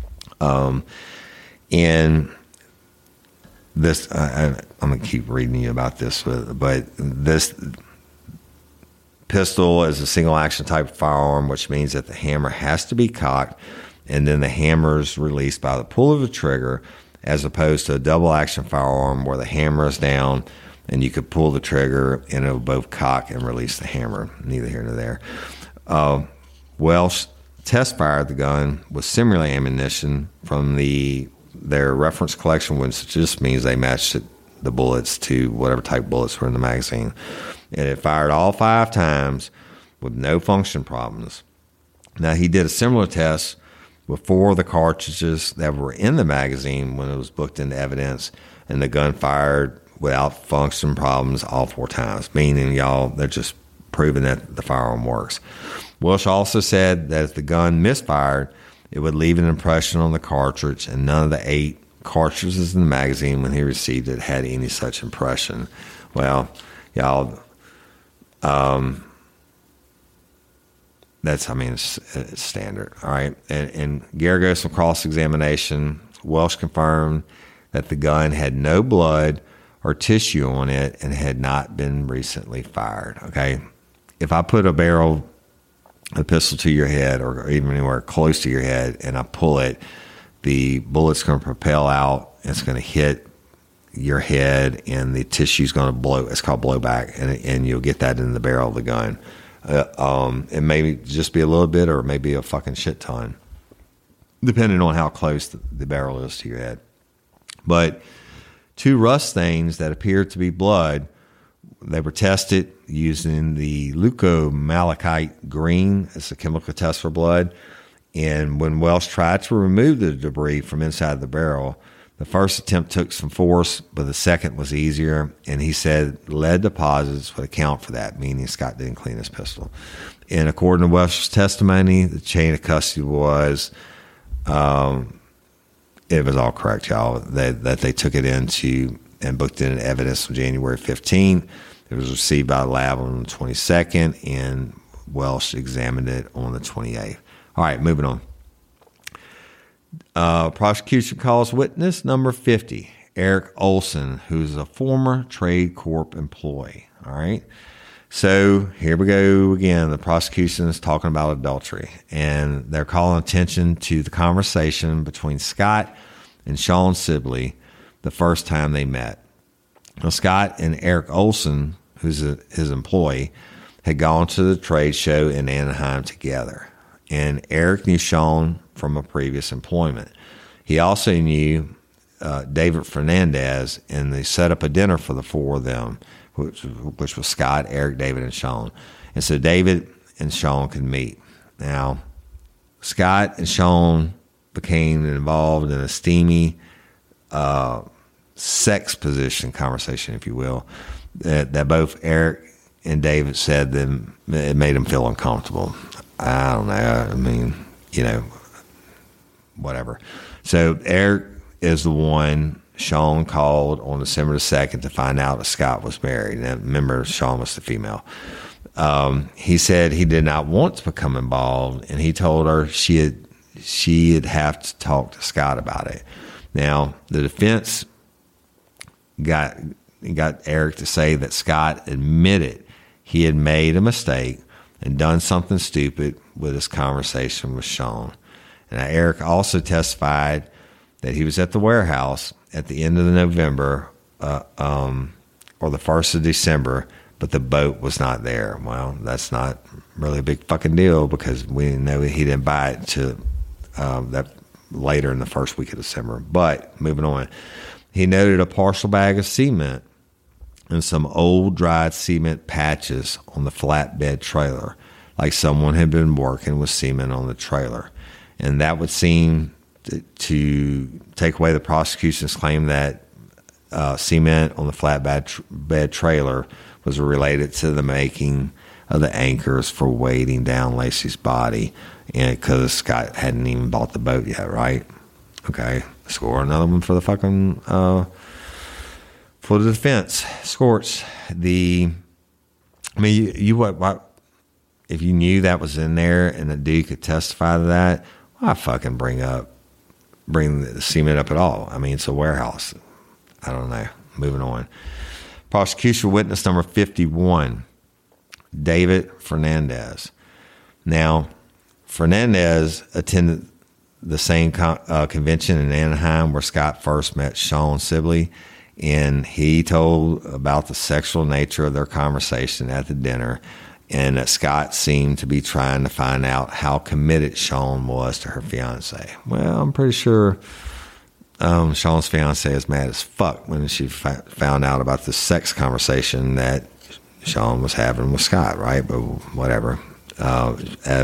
um, and this I, I'm gonna keep reading you about this, but, but this pistol is a single action type of firearm, which means that the hammer has to be cocked, and then the hammer is released by the pull of the trigger, as opposed to a double action firearm where the hammer is down and you could pull the trigger and it'll both cock and release the hammer. Neither here nor there. Uh, Welsh test fired the gun with similar ammunition from the their reference collection, which just means they matched it, the bullets to whatever type bullets were in the magazine. And it fired all five times with no function problems. Now, he did a similar test with four of the cartridges that were in the magazine when it was booked into evidence, and the gun fired without function problems all four times, meaning, y'all, they're just proving that the firearm works. Welsh also said that if the gun misfired, it would leave an impression on the cartridge, and none of the eight cartridges in the magazine when he received it had any such impression. Well, y'all, um, that's, I mean, it's, it's standard, all right? And, and Garagos from cross-examination, Welsh confirmed that the gun had no blood or tissue on it and had not been recently fired. Okay. If I put a barrel, a pistol to your head or even anywhere close to your head and I pull it, the bullet's going to propel out. It's going to hit your head and the tissue's going to blow. It's called blowback, and, and you'll get that in the barrel of the gun. Uh, um, it may just be a little bit or maybe a fucking shit ton, depending on how close the, the barrel is to your head. But two rust stains that appeared to be blood, they were tested using the leucomalachite green. It's a chemical test for blood. And when Welsh tried to remove the debris from inside the barrel, the first attempt took some force, but the second was easier. And he said lead deposits would account for that, meaning Scott didn't clean his pistol. And according to Welsh's testimony, the chain of custody was, um, it was all correct, y'all, that, that they took it into and booked in evidence on January fifteenth. It was received by the lab on the twenty-second, and Welsh examined it on the twenty-eighth. All right, moving on. Uh, prosecution calls witness number fifty, Eric Olson, who's a former Trade Corp employee. All right. So here we go again. The prosecution is talking about adultery, and they're calling attention to the conversation between Scott and Sean Sibley the first time they met. Now, Scott and Eric Olson, who's a, his employee, had gone to the trade show in Anaheim together. And Eric knew Sean from a previous employment. He also knew uh, David Fernandez, and they set up a dinner for the four of them, which, which was Scott, Eric, David, and Sean. And so David and Sean could meet. Now, Scott and Sean became involved in a steamy uh, sex position conversation, if you will, that, that both Eric and David said that it made them feel uncomfortable. I don't know. I mean, you know, whatever. So Eric is the one Sean called on December the second to find out that Scott was married. And remember, Sean was the female. Um, he said he did not want to become involved, and he told her she had, she'd have to talk to Scott about it. Now, the defense got got Eric to say that Scott admitted he had made a mistake and done something stupid with his conversation with Sean. And Eric also testified that he was at the warehouse at the end of the November uh, um, or the first of December, but the boat was not there. Well, that's not really a big fucking deal because we know he didn't buy it to um, that later in the first week of December. But moving on, he noted a partial bag of cement and some old dried cement patches on the flatbed trailer, like someone had been working with cement on the trailer. And that would seem to, to take away the prosecution's claim that uh, cement on the flatbed tr- bed trailer was related to the making of the anchors for weighting down Lacey's body, and because Scott hadn't even bought the boat yet, right? Okay, score another one for the fucking uh, for the defense. Scorch the. I mean, you, you what, what? If you knew that was in there and the dude could testify to that, why fucking bring up, bring the cement up at all? I mean, it's a warehouse. I don't know. Moving on. Prosecution witness number fifty-one, David Fernandez. Now, Fernandez attended the same con- uh, convention in Anaheim where Scott first met Sean Sibley, and he told about the sexual nature of their conversation at the dinner, and that Scott seemed to be trying to find out how committed Sean was to her fiance. Well, I'm pretty sure um, Sean's fiance is mad as fuck when she fa- found out about the sex conversation that Sean was having with Scott, right? But whatever. Uh,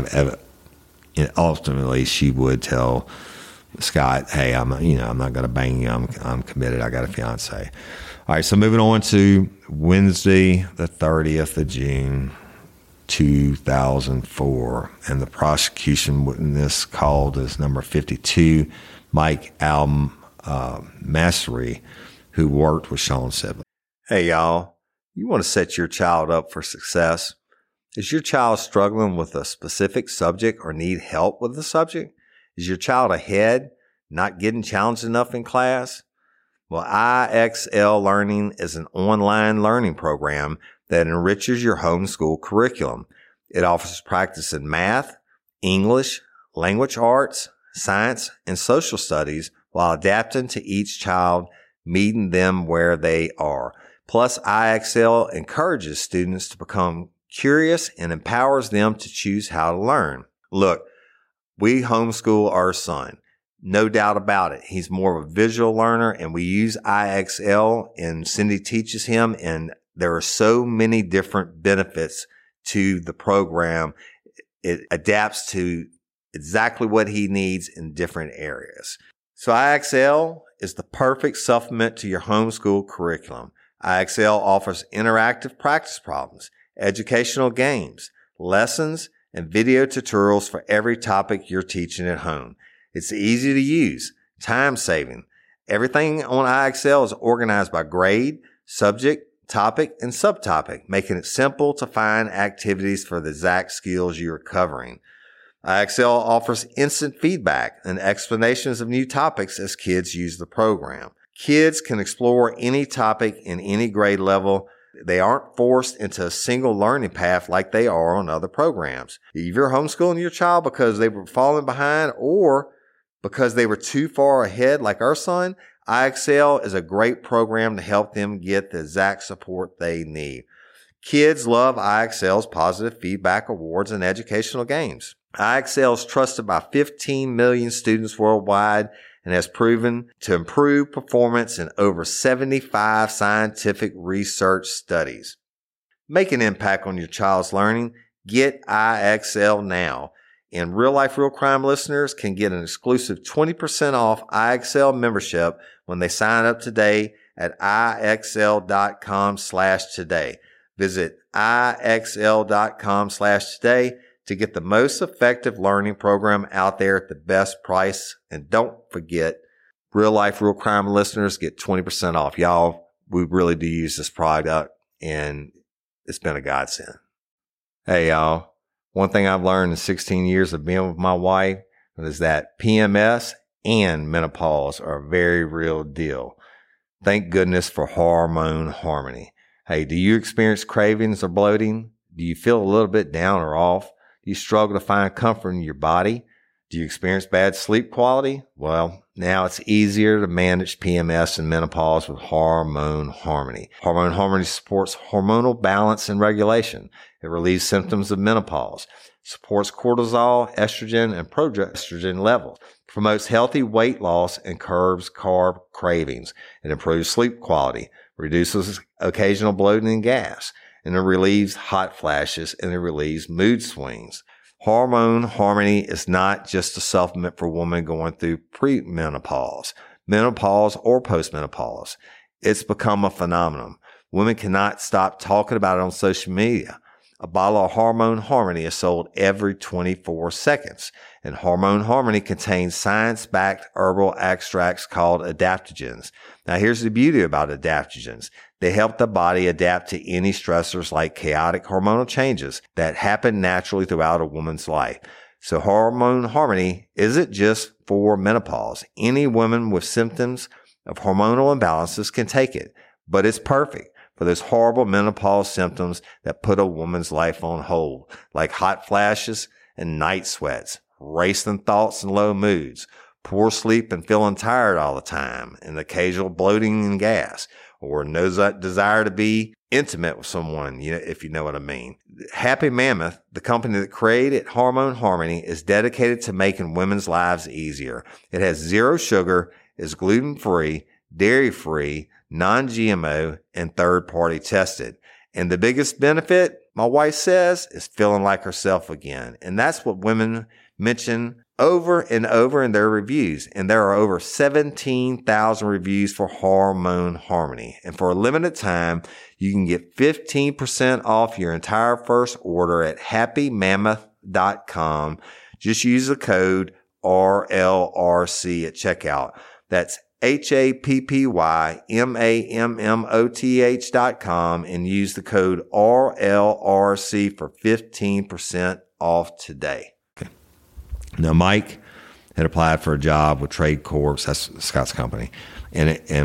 ultimately, she would tell Scott, "Hey, I'm you know I'm not going to bang you. I'm I'm committed. I got a fiance." All right. So moving on to Wednesday, the thirtieth of June, two thousand four, and the prosecution witness called as number fifty-two, Mike Al uh, Massery, who worked with Sean Sibley. Hey, y'all. You want to set your child up for success? Is your child struggling with a specific subject or need help with the subject? Is your child ahead, not getting challenged enough in class? Well, I X L Learning is an online learning program that enriches your homeschool curriculum. It offers practice in math, English, language arts, science, and social studies while adapting to each child, meeting them where they are. Plus, I X L encourages students to become curious and empowers them to choose how to learn. Look, we homeschool our son. No doubt about it. He's more of a visual learner, and we use I X L, and Cindy teaches him, and there are so many different benefits to the program. It adapts to exactly what he needs in different areas. So I X L is the perfect supplement to your homeschool curriculum. I X L offers interactive practice problems, educational games, lessons, and video tutorials for every topic you're teaching at home. It's easy to use, time-saving. Everything on I X L is organized by grade, subject, topic, and subtopic, making it simple to find activities for the exact skills you are covering. I X L offers instant feedback and explanations of new topics as kids use the program. Kids can explore any topic in any grade level. They aren't forced into a single learning path like they are on other programs. If you're homeschooling your child because they were falling behind or because they were too far ahead like our son, I X L is a great program to help them get the exact support they need. Kids love I X L's positive feedback awards and educational games. I X L is trusted by fifteen million students worldwide and has proven to improve performance in over seventy-five scientific research studies. Make an impact on your child's learning. Get I X L now. And Real Life Real Crime listeners can get an exclusive twenty percent off I X L membership when they sign up today at IXL.com slash today. Visit IXL.com slash today to get the most effective learning program out there at the best price. And don't forget, Real Life Real Crime listeners get twenty percent off. Y'all, we really do use this product, and it's been a godsend. Hey, y'all. One thing I've learned in sixteen years of being with my wife is that P M S and menopause are a very real deal. Thank goodness for Hormone Harmony. Hey, do you experience cravings or bloating? Do you feel a little bit down or off? Do you struggle to find comfort in your body? Do you experience bad sleep quality? Well, now it's easier to manage P M S and menopause with Hormone Harmony. Hormone Harmony supports hormonal balance and regulation. It relieves symptoms of menopause, supports cortisol, estrogen, and progesterone levels, promotes healthy weight loss, and curbs carb cravings. It improves sleep quality, reduces occasional bloating and gas, and it relieves hot flashes, and it relieves mood swings. Hormone Harmony is not just a supplement for women going through premenopause, menopause, or postmenopause. It's become a phenomenon. Women cannot stop talking about it on social media. A bottle of Hormone Harmony is sold every twenty-four seconds, and Hormone Harmony contains science-backed herbal extracts called adaptogens. Now, here's the beauty about adaptogens. They help the body adapt to any stressors like chaotic hormonal changes that happen naturally throughout a woman's life. So Hormone Harmony isn't just for menopause. Any woman with symptoms of hormonal imbalances can take it, but it's perfect for those horrible menopause symptoms that put a woman's life on hold, like hot flashes and night sweats, racing thoughts and low moods, poor sleep and feeling tired all the time, and occasional bloating and gas, or no desire to be intimate with someone, you know, if you know what I mean. Happy Mammoth, the company that created Hormone Harmony, is dedicated to making women's lives easier. It has zero sugar, is gluten-free, dairy-free, non-G M O, and third-party tested. And the biggest benefit, my wife says, is feeling like herself again. And that's what women mention over and over in their reviews. And there are over seventeen thousand reviews for Hormone Harmony. And for a limited time, you can get fifteen percent off your entire first order at happy mammoth dot com. Just use the code R L R C at checkout. That's H A P P Y M A M M O T H dot com and use the code R L R C for fifteen percent off today. Okay. Now, Mike had applied for a job with Trade Corps, that's Scott's company, and it, and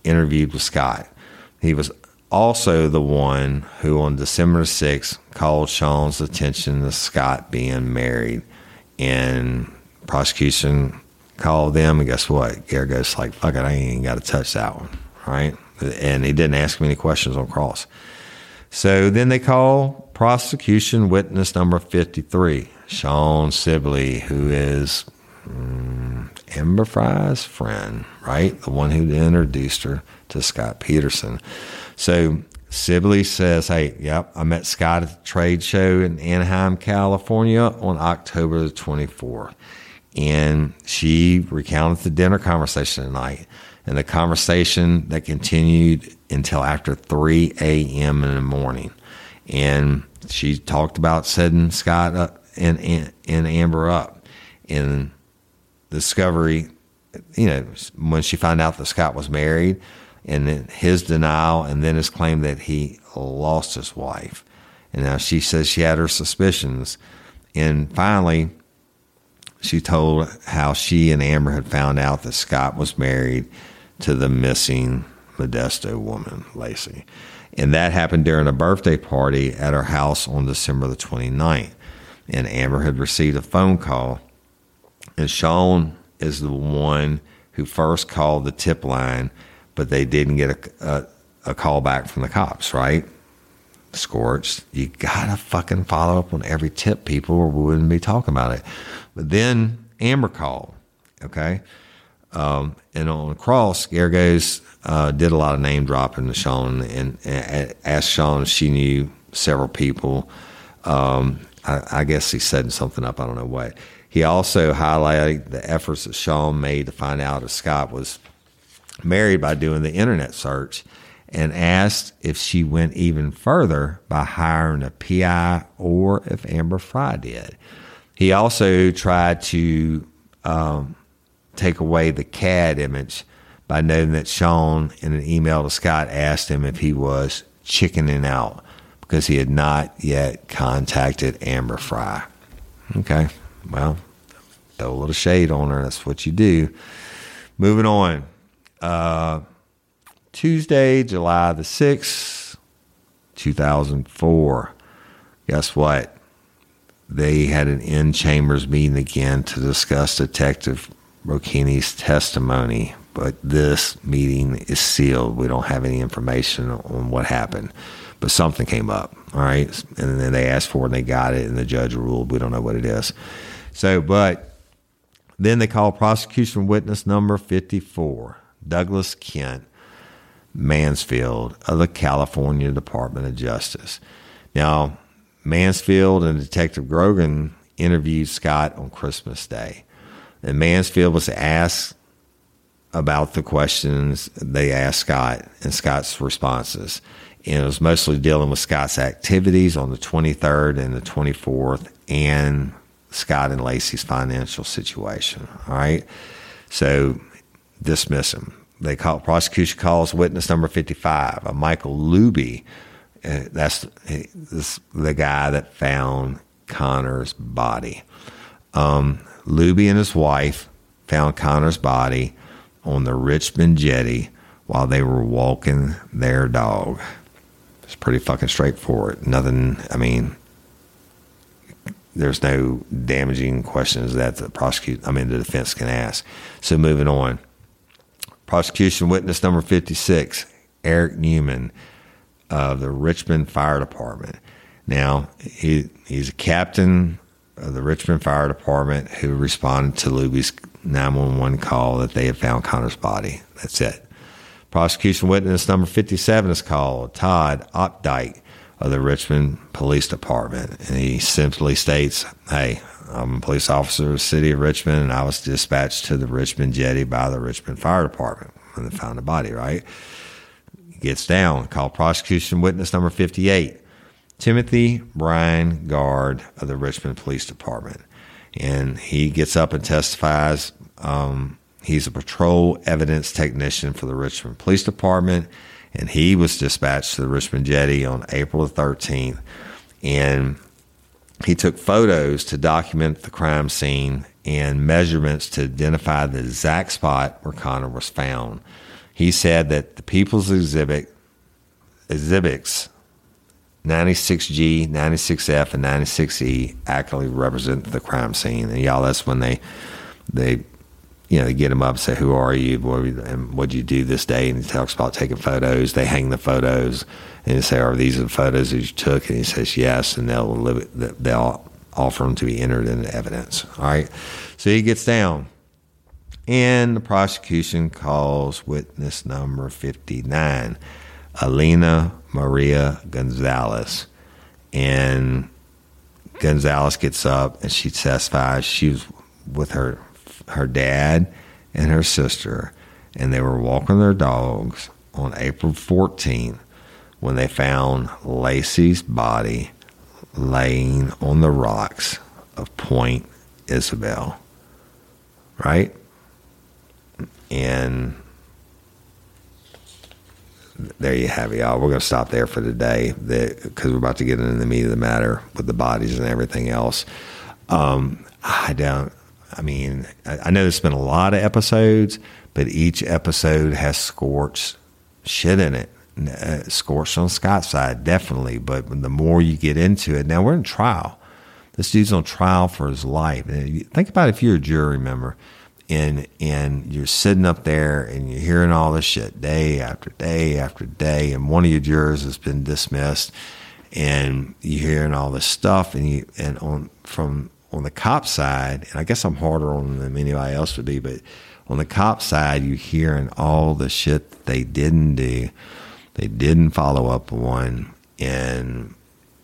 interviewed with Scott. He was also the one who on December sixth called Sean's attention to Scott being married. And prosecution called them, and guess what? Geragos like, fuck it, I ain't even got to touch that one, right? And he didn't ask him any questions on cross. So then they call prosecution witness number fifty-three, Sean Sibley, who is um, Amber Fry's friend, right? The one who introduced her to Scott Peterson. So Sibley says, hey, yep, I met Scott at the trade show in Anaheim, California on October the twenty-fourth. And she recounted the dinner conversation tonight. And the conversation that continued until after three a.m. in the morning. And she talked about setting Scott up and, and, and Amber up. And discovery, you know, when she found out that Scott was married, and then his denial, and then his claim that he lost his wife. And now she says she had her suspicions. And finally, she told how she and Amber had found out that Scott was married to the missing Modesto woman, Lacey. And that happened during a birthday party at her house on December the twenty-ninth. And Amber had received a phone call. And Sean is the one who first called the tip line, but they didn't get a, a, a call back from the cops, right? Scorched. You gotta fucking follow up on every tip, people, or we wouldn't be talking about it. But then Amber called, okay? Um, and on cross, Geragos uh, did a lot of name dropping to Sean and, and asked Sean if she knew several people. Um, I, I guess he's setting something up. I don't know what. He also highlighted the efforts that Sean made to find out if Scott was married by doing the internet search, and asked if she went even further by hiring a P I or if Amber Fry did. He also tried to um, take away the C A D image by noting that Sean, in an email to Scott, asked him if he was chickening out because he had not yet contacted Amber Fry. Okay, well, throw a little shade on her. That's what you do. Moving on. Uh, Tuesday, July the sixth, two thousand four. Guess what? They had an in-chambers meeting again to discuss Detective Brocchini's testimony, but this meeting is sealed. We don't have any information on what happened, but something came up, all right? And then they asked for it, and they got it, and the judge ruled. We don't know what it is. So, but then they called prosecution witness number fifty-four, Douglas Kent Mansfield of the California Department of Justice. Now, Mansfield and Detective Grogan interviewed Scott on Christmas Day. And Mansfield was asked about the questions they asked Scott and Scott's responses. And it was mostly dealing with Scott's activities on the twenty-third and the twenty-fourth and Scott and Lacey's financial situation. All right. So dismiss him. They call prosecution calls witness number fifty-five, a Michael Luby. Uh, that's this, the guy that found Connor's body. Um, Luby and his wife found Connor's body on the Richmond jetty while they were walking their dog. It's pretty fucking straightforward. Nothing, I mean, there's no damaging questions that the prosecute, I mean, the defense can ask. So moving on. Prosecution witness number fifty-six, Eric Newman of the Richmond Fire Department. Now, he he's a captain of the Richmond Fire Department who responded to Luby's nine one one call that they had found Connor's body. That's it. Prosecution witness number fifty-seven is called Todd Opdyke of the Richmond Police Department. And he simply states, hey, I'm a police officer of the city of Richmond, and I was dispatched to the Richmond jetty by the Richmond Fire Department when they found the body, right? He gets down, called prosecution witness number fifty-eight, Timothy Brian Guard of the Richmond Police Department. And he gets up and testifies. Um, he's a patrol evidence technician for the Richmond Police Department, and he was dispatched to the Richmond jetty on April the thirteenth. And he took photos to document the crime scene and measurements to identify the exact spot where Connor was found. He He said that the People's Exhibit exhibits ninety-six G, ninety-six F, and ninety-six E accurately represent the crime scene. And y'all, that's when they they you know they get him up and say, "Who are you? What and what'd you do this day?" And he talks about taking photos. They hang the photos and they say, "Are these the photos that you took?" And he says, "Yes." And they'll live it, they'll offer them to be entered into evidence. All right. So he gets down, and the prosecution calls witness number fifty-nine, Alina Maria Gonzalez. And Gonzalez gets up and she testifies she was with her her dad and her sister, and they were walking their dogs on April fourteenth when they found Lacey's body laying on the rocks of Point Isabel. Right? And there you have it, y'all. We're going to stop there for today because we're about to get into the meat of the matter with the bodies and everything else. Um, I don't, I mean, I, I know there's been a lot of episodes, but each episode has scorched shit in it. Uh, scorched on Scott's side, definitely. But the more you get into it, now we're in trial. This dude's on trial for his life. And think about if you're a jury member. And and you're sitting up there and you're hearing all this shit day after day after day, and one of your jurors has been dismissed, and you're hearing all this stuff, and you and on from on the cop side, and I guess I'm harder on them than anybody else would be, but on the cop side, you're hearing all the shit that they didn't do, they didn't follow up on, and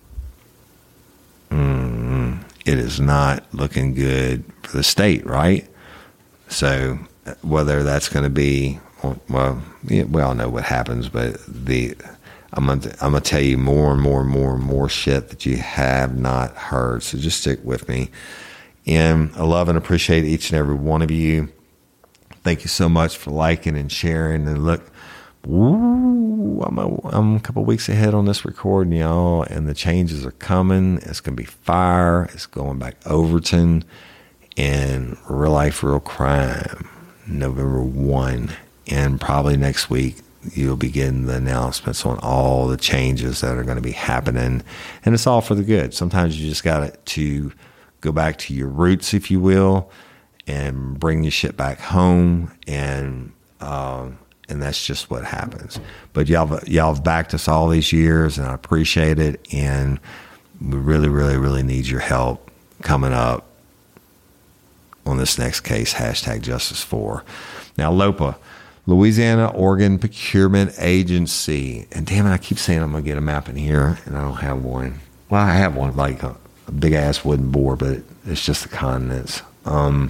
mm, it is not looking good for the state, right? So whether that's going to be, well, yeah, we all know what happens, but the I'm going to I'm going to tell you more and more and more and more shit that you have not heard. So just stick with me. And I love and appreciate each and every one of you. Thank you so much for liking and sharing. And look, woo, I'm a, I'm a couple weeks ahead on this recording, y'all, and the changes are coming. It's going to be fire. It's going back Overton. And Real Life, Real Crime, November first. And probably next week, you'll be getting the announcements on all the changes that are going to be happening. And it's all for the good. Sometimes you just got to go back to your roots, if you will, and bring your shit back home. And um, and that's just what happens. But y'all, y'all have backed us all these years, and I appreciate it. And we really, really, really need your help coming up on this next case, hashtag Justice for. Now, LOPA, Louisiana Organ Procurement Agency. And damn it, I keep saying I'm going to get a map in here, and I don't have one. Well, I have one, like a, a big-ass wooden board, but it's just the continents. Um,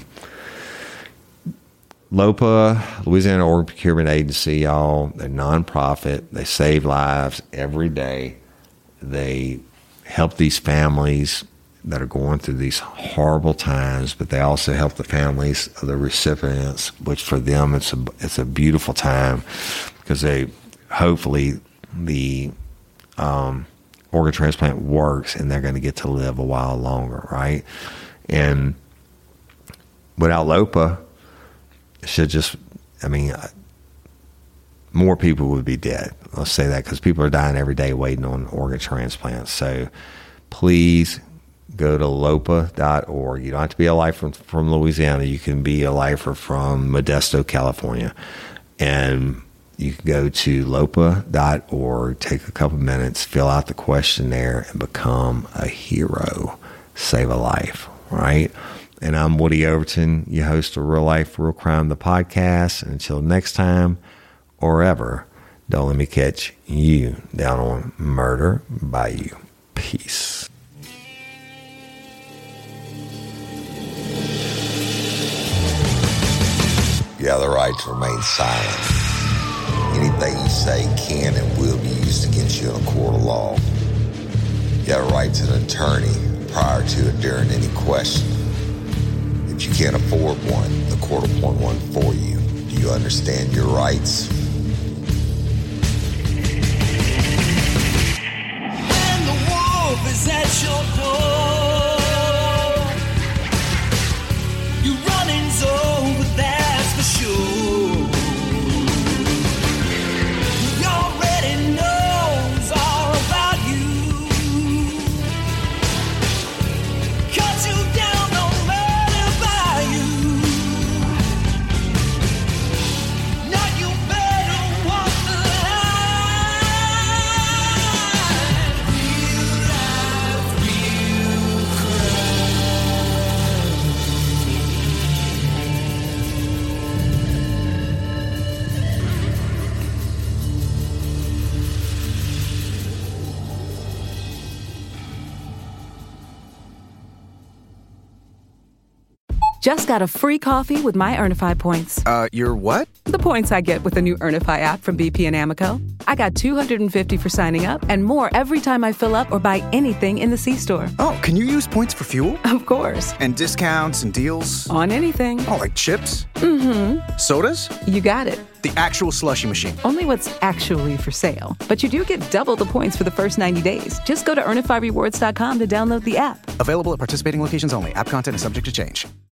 LOPA, Louisiana Organ Procurement Agency, y'all, they're nonprofit. They save lives every day. They help these families that are going through these horrible times, but they also help the families of the recipients, which for them it's a it's a beautiful time because they hopefully the um, organ transplant works and they're going to get to live a while longer, right? And without LOPA, it should just, I mean, more people would be dead. Let's say that because people are dying every day waiting on organ transplants. So please go to lopa dot org. You don't have to be a lifer from, from Louisiana. You can be a lifer from Modesto, California. And you can go to lopa dot org, take a couple minutes, fill out the questionnaire, and become a hero. Save a life, right? And I'm Woody Overton, your host of Real Life, Real Crime, the podcast. And until next time or ever, don't let me catch you down on Murder Bayou. Peace. You have the right to remain silent. Anything you say can and will be used against you in a court of law. You have a right to an attorney prior to and during any question. If you can't afford one, the court will appoint one for you. Do you understand your rights? When the wolf is at your door, you running's over, that's for sure. Just got a free coffee with my Earnify points. Uh, your what? The points I get with the new Earnify app from B P and Amoco. I got two hundred fifty for signing up and more every time I fill up or buy anything in the C-store. Oh, can you use points for fuel? Of course. And discounts and deals? On anything. Oh, like chips? Mm-hmm. Sodas? You got it. The actual slushie machine. Only what's actually for sale. But you do get double the points for the first ninety days. Just go to earnify rewards dot com to download the app. Available at participating locations only. App content is subject to change.